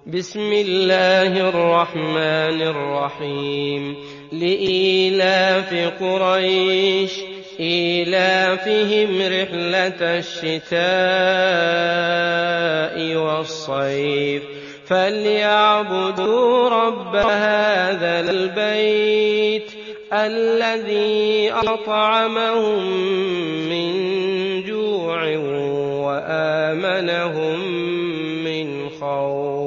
بسم الله الرحمن الرحيم لإيلاف قريش إيلافهم رحلة الشتاء والصيف فليعبدوا رب هذا البيت الذي أطعمهم من جوع وآمنهم من خوف.